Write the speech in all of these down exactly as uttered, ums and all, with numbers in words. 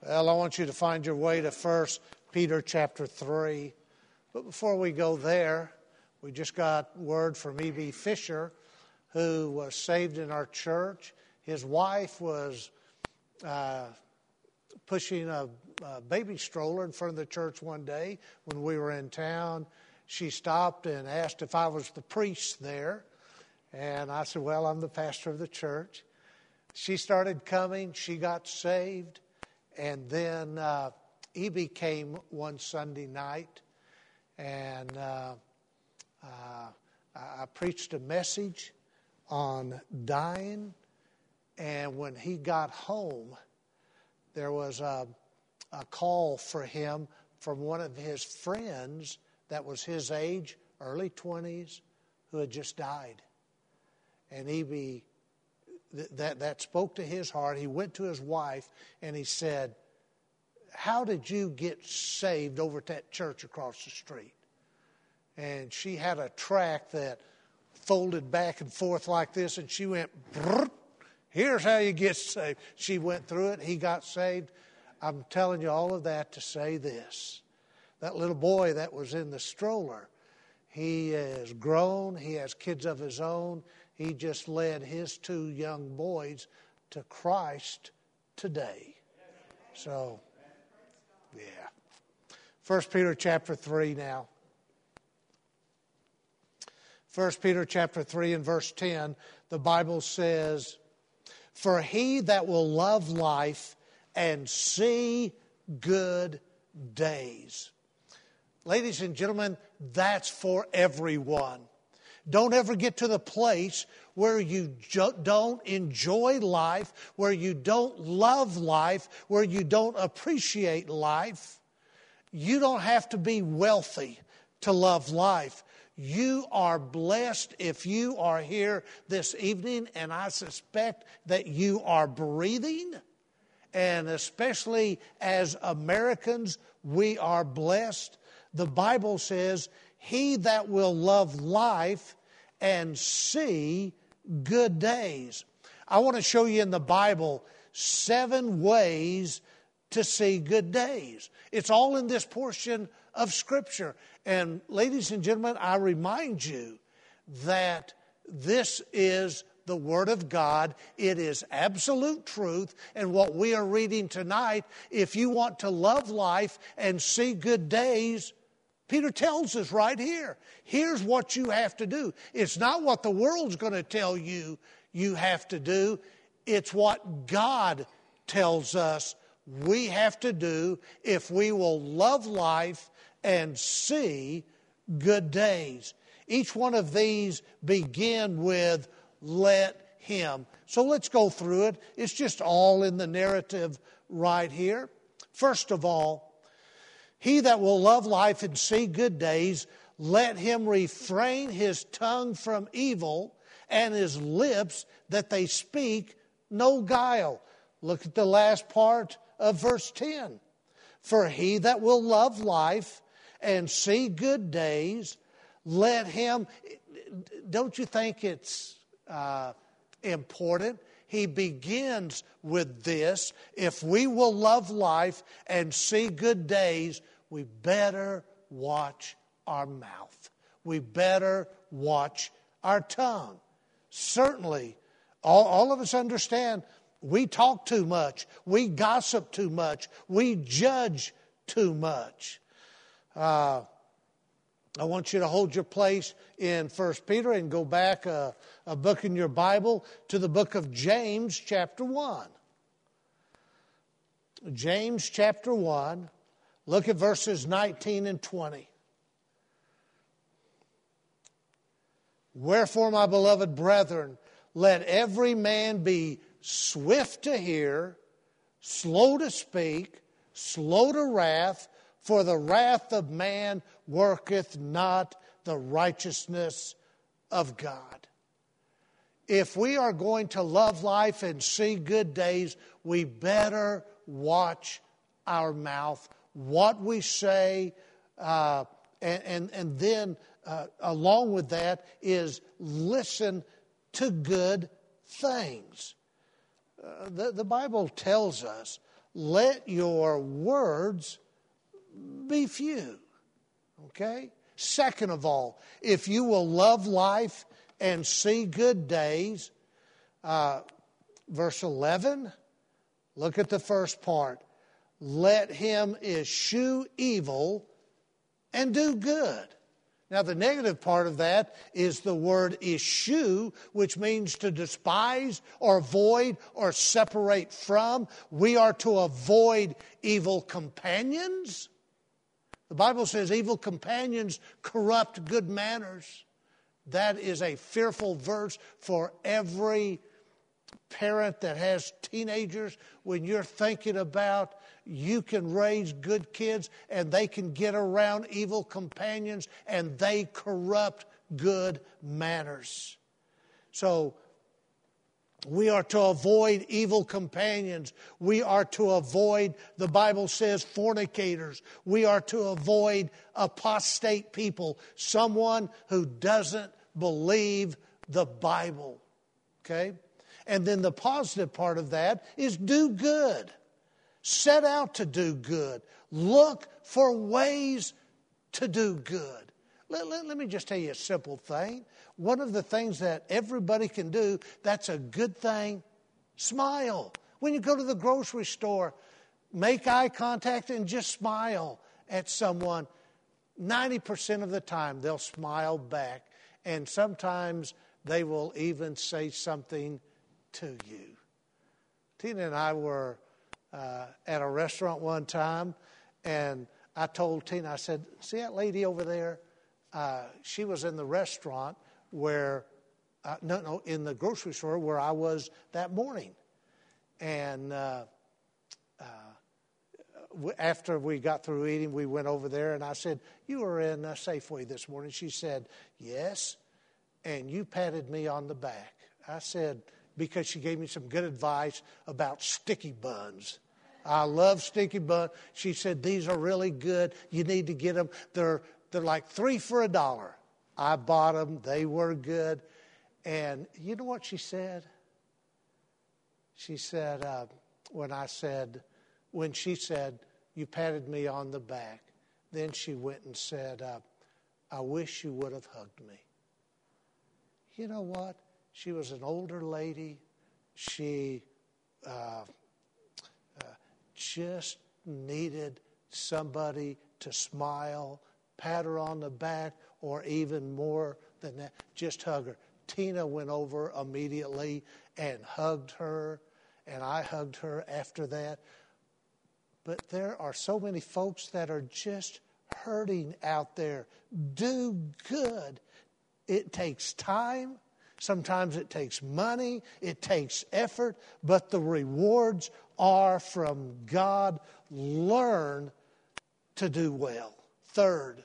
Well, I want you to find your way to First Peter chapter three. But before we go there, we just got word from E B Fisher, who was saved in our church. His wife was uh, pushing a, a baby stroller in front of the church one day when we were in town. She stopped and asked if I was the priest there. And I said, well, I'm the pastor of the church. She started coming. She got saved. And then uh, E B came one Sunday night. And uh, uh, I preached a message on dying. And when he got home, there was a, a call for him from one of his friends that was his age, early twenties, who had just died. And E B, that, that spoke to his heart. He went to his wife and he said, how did you get saved over at that church across the street? And she had a tract that folded back and forth like this, and she went, here's how you get saved. She went through it. He got saved. I'm telling you all of that to say this. That little boy that was in the stroller, he is grown. He has kids of his own. He just led his two young boys to Christ today. So, yeah. First Peter chapter three now. First Peter chapter three and verse ten, the Bible says, for he that will love life and see good days. Ladies and gentlemen, that's for everyone. Don't ever get to the place where you jo- don't enjoy life, where you don't love life, where you don't appreciate life. You don't have to be wealthy to love life. You are blessed if you are here this evening, and I suspect that you are breathing. And especially as Americans, we are blessed. The Bible says, he that will love life and see good days. I want to show you in the Bible seven ways to see good days. It's all in this portion of Scripture. And ladies and gentlemen, I remind you that this is the Word of God. It is absolute truth. And what we are reading tonight, if you want to love life and see good days, Peter tells us right here, here's what you have to do. It's not what the world's going to tell you you have to do. It's what God tells us we have to do if we will love life and see good days. Each one of these begin with let him. So let's go through it. It's just all in the narrative right here. First of all, he that will love life and see good days, let him refrain his tongue from evil and his lips that they speak no guile. Look at the last part of verse ten. For he that will love life and see good days, let him, don't you think it's uh, important? He begins with this. If we will love life and see good days, we better watch our mouth. We better watch our tongue. Certainly, all, all of us understand we talk too much. We gossip too much. We judge too much. Uh, I want you to hold your place in First Peter and go back a, a book in your Bible to the book of James chapter one. James chapter one. Look at verses nineteen and twenty. Wherefore, my beloved brethren, let every man be swift to hear, slow to speak, slow to wrath, for the wrath of man worketh not the righteousness of God. If we are going to love life and see good days, we better watch our mouth, what we say, uh, and, and, and then uh, along with that is listen to good things. Uh, the, the Bible tells us let your words be few. Okay? Second of all, if you will love life and see good days, uh, verse eleven, look at the first part. Let him eschew evil and do good. Now, the negative part of that is the word eschew, which means to despise or avoid or separate from. We are to avoid evil companions. The Bible says evil companions corrupt good manners. That is a fearful verse for every parent that has teenagers. When you're thinking about you can raise good kids and they can get around evil companions and they corrupt good manners. So we are to avoid evil companions. We are to avoid, the Bible says, fornicators. We are to avoid apostate people, someone who doesn't believe the Bible. Okay? And then the positive part of that is do good. Set out to do good. Look for ways to do good. Let, let, let me just tell you a simple thing. One of the things that everybody can do that's a good thing, smile. When you go to the grocery store, make eye contact and just smile at someone. ninety percent of the time they'll smile back. And sometimes they will even say something to you. Tina and I were uh, at a restaurant one time, and I told Tina, I said, see that lady over there? Uh, she was in the restaurant where, uh, no, no, in the grocery store where I was that morning. And uh, uh, w- after we got through eating, we went over there, and I said, you were in uh, Safeway this morning? She said, yes, and you patted me on the back. I said, because she gave me some good advice about sticky buns. I love sticky buns. She said, these are really good. You need to get them. They're, they're like three for a dollar. I bought them. They were good. And you know what she said? She said, uh, when I said, when she said, you patted me on the back, then she went and said, uh, I wish you would have hugged me. You know what? She was an older lady. She uh, uh, just needed somebody to smile, pat her on the back, or even more than that, just hug her. Tina went over immediately and hugged her, and I hugged her after that. But there are so many folks that are just hurting out there. Do good. It takes time. Sometimes it takes money, it takes effort, but the rewards are from God. Learn to do well. Third,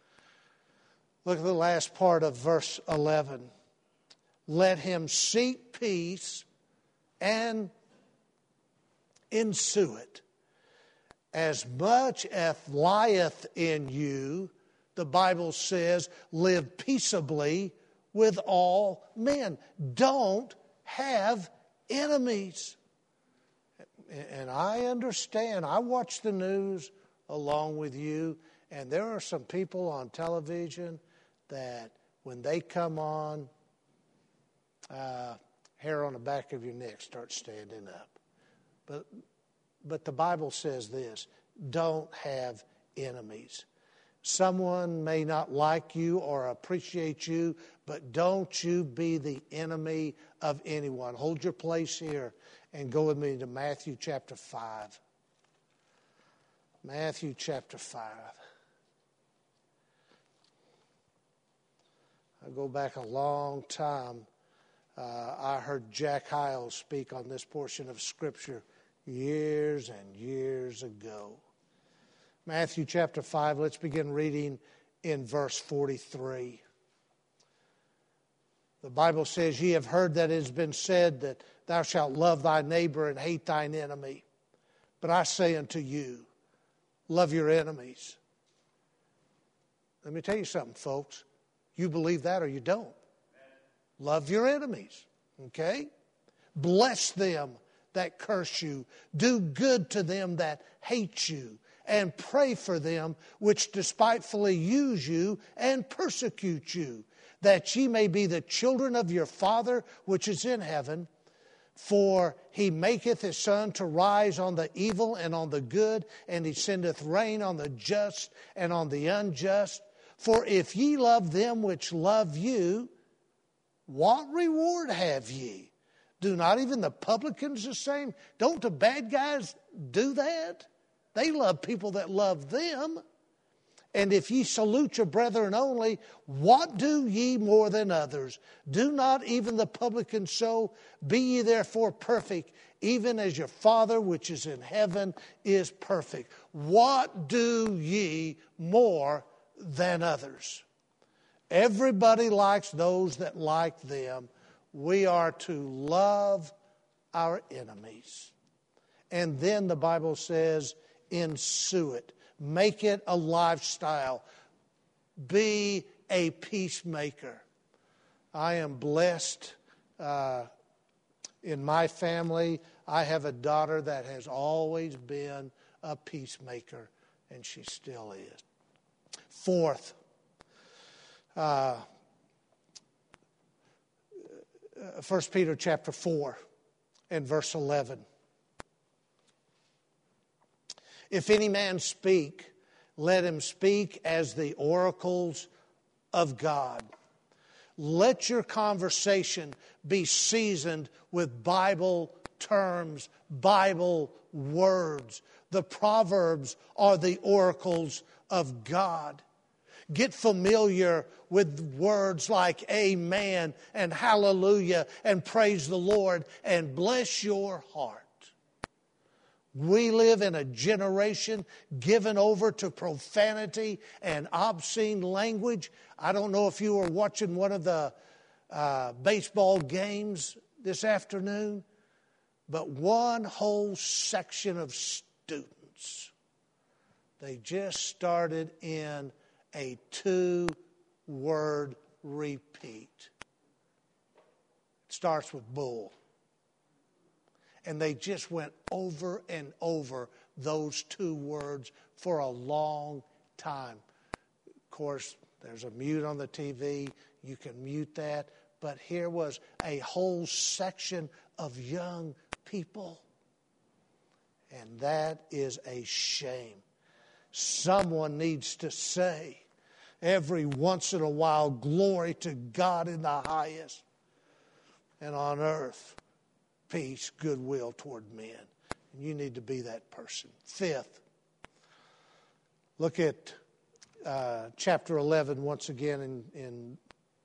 look at the last part of verse eleven. Let him seek peace and ensue it. As much as lieth in you, the Bible says, live peaceably with all men. Don't have enemies. And I understand. I watch the news along with you, and there are some people on television that when they come on, uh, hair on the back of your neck starts standing up. But, but the Bible says this, don't have enemies. Someone may not like you or appreciate you, but don't you be the enemy of anyone. Hold your place here and go with me to Matthew chapter five. Matthew chapter five. I go back a long time. Uh, I heard Jack Hyles speak on this portion of Scripture years and years ago. Matthew chapter five, let's begin reading in verse forty-three. The Bible says, ye have heard that it has been said that thou shalt love thy neighbor and hate thine enemy. But I say unto you, love your enemies. Let me tell you something, folks. You believe that or you don't. Love your enemies, okay? Bless them that curse you. Do good to them that hate you, and pray for them which despitefully use you and persecute you, that ye may be the children of your Father which is in heaven. For he maketh his sun to rise on the evil and on the good, and he sendeth rain on the just and on the unjust. For if ye love them which love you, what reward have ye? Do not even the publicans the same? Don't the bad guys do that? They love people that love them. And if ye salute your brethren only, what do ye more than others? Do not even the publicans so? Be ye therefore perfect, even as your Father which is in heaven is perfect. What do ye more than others? Everybody likes those that like them. We are to love our enemies. And then the Bible says, ensue it. Make it a lifestyle. Be a peacemaker. I am blessed uh, in my family. I have a daughter that has always been a peacemaker, and she still is. Fourth, uh, First Peter chapter four and verse eleven. If any man speak, let him speak as the oracles of God. Let your conversation be seasoned with Bible terms, Bible words. The Proverbs are the oracles of God. Get familiar with words like amen and hallelujah and praise the Lord and bless your heart. We live in a generation given over to profanity and obscene language. I don't know if you were watching one of the uh, baseball games this afternoon, but one whole section of students, they just started in a two-word repeat. It starts with bull. And they just went over and over those two words for a long time. Of course, there's a mute on the T V. You can mute that. But here was a whole section of young people. And that is a shame. Someone needs to say every once in a while, glory to God in the highest, and on earth, peace, goodwill toward men. And you need to be that person. Fifth, look at uh, chapter eleven once again in, in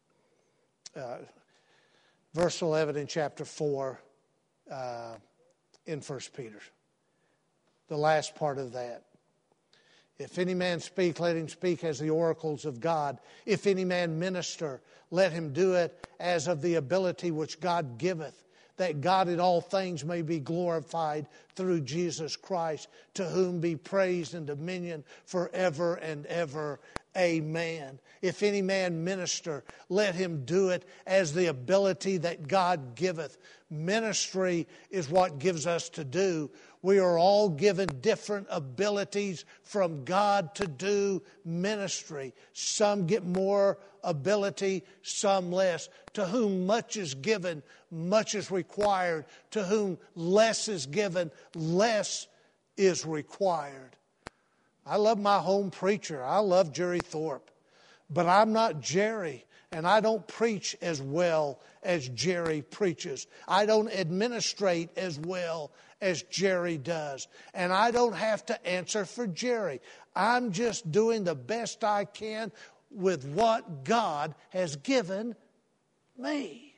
uh, verse eleven in chapter four uh, in First Peter. The last part of that. If any man speak, let him speak as the oracles of God. If any man minister, let him do it as of the ability which God giveth, that God in all things may be glorified through Jesus Christ, to whom be praise and dominion forever and ever. Amen. If any man minister, let him do it as the ability that God giveth. Ministry is what gives us to do. We are all given different abilities from God to do ministry. Some get more ability, some less. To whom much is given, much is required. To whom less is given, less is required. I love my home preacher. I love Jerry Thorpe. But I'm not Jerry, and I don't preach as well as Jerry preaches. I don't administrate as well as Jerry does. And I don't have to answer for Jerry. I'm just doing the best I can with what God has given me.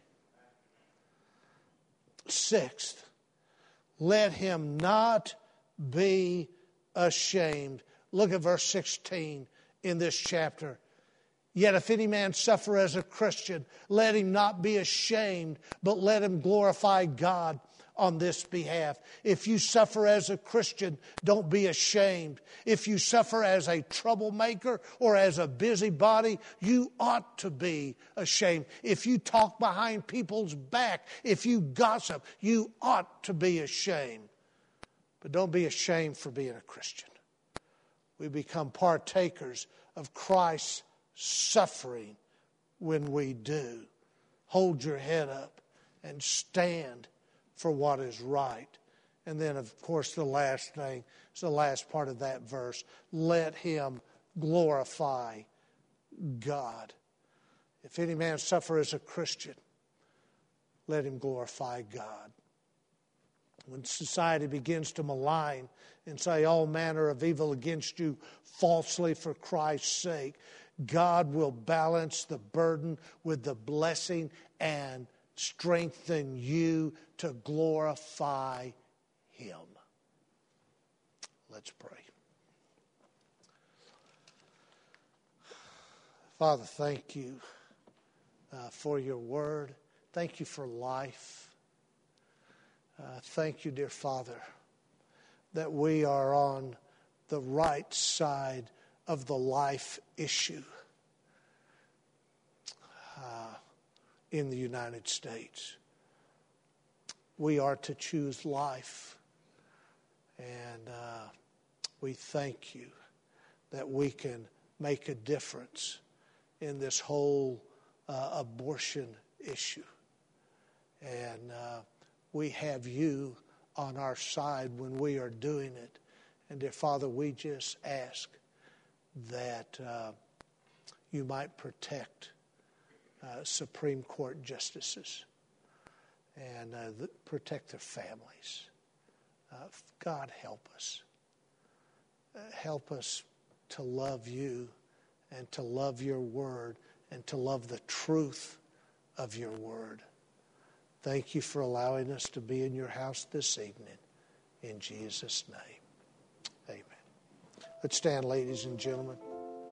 Sixth, let him not be ashamed. Look at verse sixteen in this chapter. Yet if any man suffer as a Christian, let him not be ashamed, but let him glorify God on this behalf. If you suffer as a Christian, don't be ashamed. If you suffer as a troublemaker or as a busybody, you ought to be ashamed. If you talk behind people's back, if you gossip, you ought to be ashamed. But don't be ashamed for being a Christian. We become partakers of Christ's suffering when we do. Hold your head up and stand for what is right. And then, of course, the last thing is the last part of that verse. Let him glorify God. If any man suffer as a Christian, let him glorify God. When society begins to malign and say all manner of evil against you falsely for Christ's sake, God will balance the burden with the blessing and strengthen you to glorify him. Let's pray. Father, thank you uh, for your word. Thank you for life. Uh, thank you, dear Father, that we are on the right side of the life issue uh, in the United States. We are to choose life, and uh, we thank you that we can make a difference in this whole uh, abortion issue. And uh, we have you on our side when we are doing it. And dear Father, we just ask that uh, you might protect uh, Supreme Court justices and uh, the, protect their families. Uh, God, help us. Uh, help us to love you and to love your word and to love the truth of your word. Thank you for allowing us to be in your house this evening. In Jesus' name, amen. Let's stand, ladies and gentlemen.